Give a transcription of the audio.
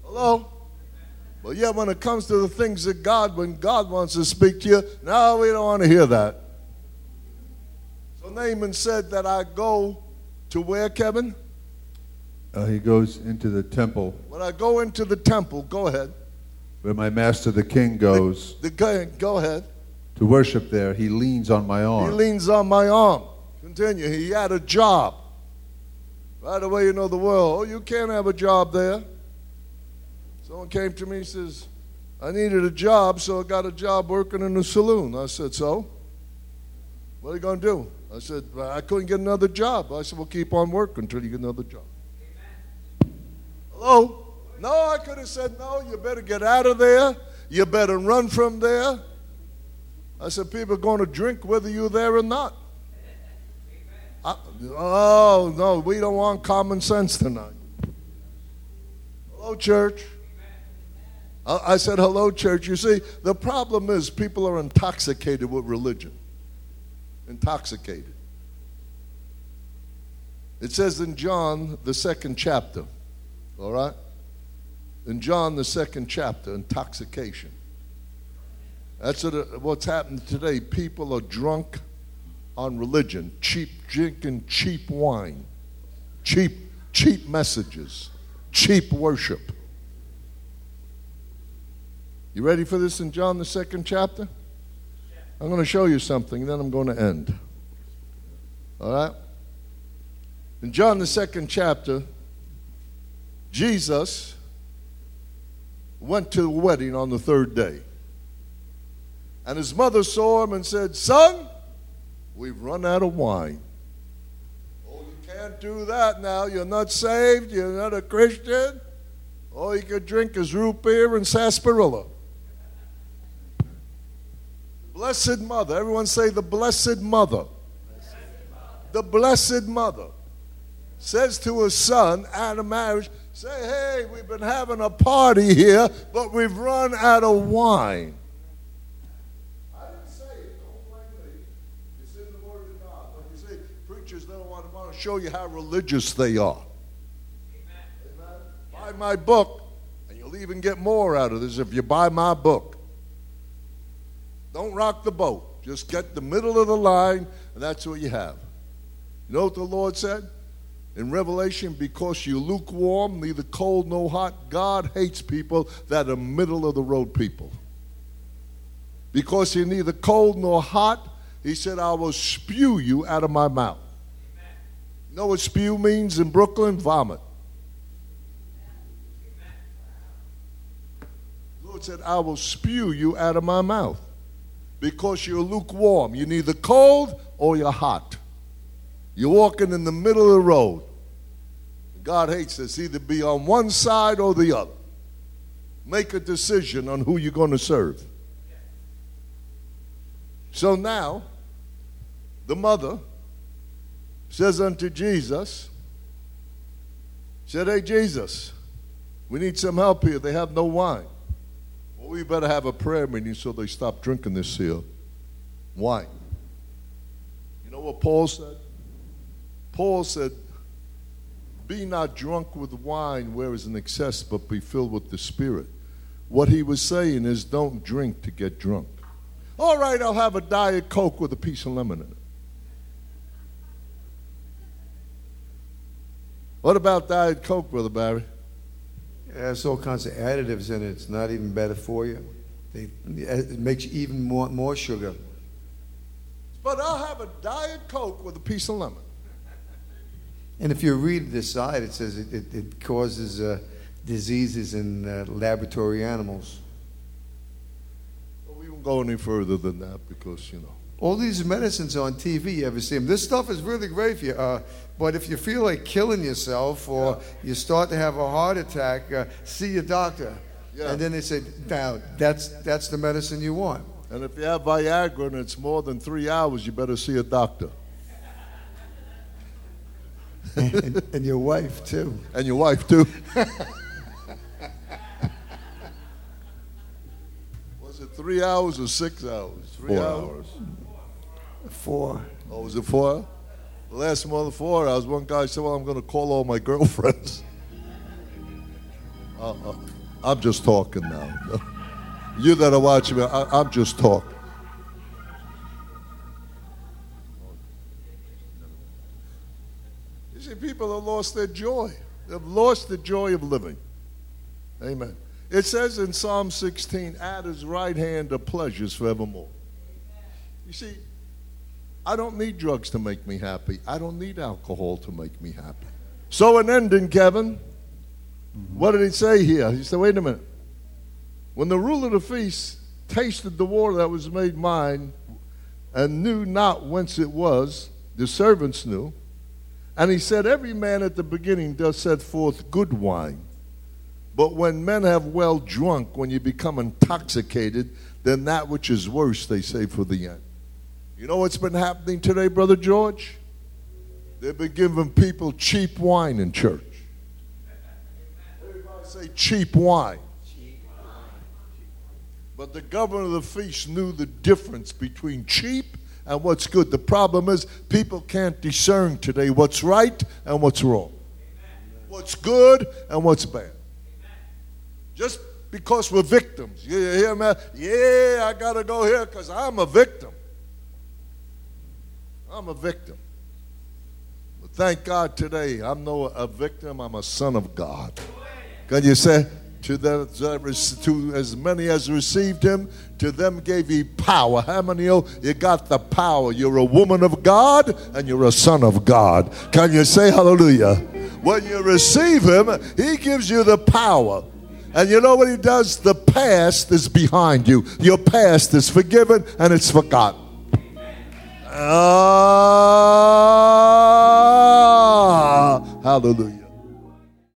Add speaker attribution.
Speaker 1: Hello? But yet when it comes to the things of God, when God wants to speak to you, no, we don't want to hear that. So Naaman said that I go to where, Kevin?
Speaker 2: He goes into the temple.
Speaker 1: When I go into the temple, go ahead.
Speaker 2: Where my master the king goes
Speaker 1: Go ahead.
Speaker 2: to worship there, he leans on my arm.
Speaker 1: He leans on my arm. Continue. He had a job. Right away, you know the world. Oh, you can't have a job there. Someone came to me and says, I needed a job, so I got a job working in a saloon. I said, so? What are you going to do? I said, well, I couldn't get another job. I said, well, keep on working until you get another job. Amen. Hello? No, I could have said, no, you better get out of there. You better run from there. I said, people are going to drink whether you're there or not. Oh, no, we don't want common sense tonight. Hello, church. I said, hello, church. You see, the problem is people are intoxicated with religion. Intoxicated. It says in John, the 2nd chapter, all right? In John, the 2nd chapter, intoxication. That's what's happening today. People are drunk on religion, drinking cheap wine, cheap messages, cheap worship. You ready for this in John, the 2nd chapter? I'm going to show you something, then I'm going to end. All right? In John, the 2nd chapter, Jesus went to the wedding on the 3rd day. And his mother saw him and said, son, we've run out of wine. Oh, you can't do that now. You're not saved. You're not a Christian. All you could drink is root beer and sarsaparilla. Blessed Mother. Everyone say the Blessed Mother. The Blessed Mother says to her son at a marriage, say, hey, we've been having a party here, but we've run out of wine. I didn't say it. Don't blame me. It's in the Word of God. But you see, preachers don't want to show you how religious they are. Amen. Buy my book, and you'll even get more out of this if you buy my book. Don't rock the boat. Just get the middle of the line, and that's what you have. You know what the Lord said? In Revelation, because you're lukewarm, neither cold nor hot, God hates people that are middle of the road people. Because you're neither cold nor hot, he said, I will spew you out of my mouth. Amen. You know what spew means in Brooklyn? Vomit. Amen. The Lord said, I will spew you out of my mouth. Because you're lukewarm. You're neither cold or you're hot. You're walking in the middle of the road. God hates this. Either be on one side or the other. Make a decision on who you're going to serve. So now, the mother says unto Jesus, said, hey, Jesus, we need some help here. They have no wine. Well, we better have a prayer meeting so they stop drinking this here wine. You know what Paul said? Paul said, be not drunk with wine where is an excess, but be filled with the Spirit. What he was saying is don't drink to get drunk. All right, I'll have a Diet Coke with a piece of lemon in it. What about Diet Coke, Brother Barry?
Speaker 3: It has all kinds of additives in it. It's not even better for you. It makes you even more sugar.
Speaker 1: But I'll have a Diet Coke with a piece of lemon.
Speaker 3: And if you read the side, it says it causes diseases in laboratory animals.
Speaker 1: Well, we won't go any further than that because, you know.
Speaker 3: All these medicines on TV, you ever see them? This stuff is really great for you. But if you feel like killing yourself or you start to have a heart attack, see your doctor. Yeah. And then they say, now, that's the medicine you want.
Speaker 1: And if you have Viagra and it's more than 3 hours, you better see a doctor.
Speaker 3: and your wife, too.
Speaker 1: And your wife, too. Was it 3 hours or 6 hours? 3 hours.
Speaker 3: 4.
Speaker 1: Oh, was it 4? The last more than 4 hours, one guy said, well, I'm going to call all my girlfriends. I'm just talking now. You that are watching me, I'm just talking. You see, people have lost their joy. They've lost the joy of living. Amen. It says in Psalm 16, at his right hand are pleasures forevermore. You see, I don't need drugs to make me happy. I don't need alcohol to make me happy. So an ending, Kevin. What did he say here? He said, wait a minute. When the ruler of the feast tasted the water that was made mine and knew not whence it was, the servants knew. And he said, every man at the beginning does set forth good wine. But when men have well drunk, when you become intoxicated, then that which is worse they save for the end. You know what's been happening today, Brother George? They've been giving people cheap wine in church. Everybody say cheap wine. But the governor of the feast knew the difference between cheap and what's good. The problem is people can't discern today what's right and what's wrong. What's good and what's bad. Just because we're victims. You hear me? Yeah, I got to go here because I'm a victim. I'm a victim. But thank God today, I'm not a victim, I'm a son of God. Can you say, to as many as received him, to them gave he power. How many of you got the power? You're a woman of God and you're a son of God. Can you say hallelujah? When you receive him, he gives you the power. And you know what he does? The past is behind you. Your past is forgiven and it's forgotten. Hallelujah.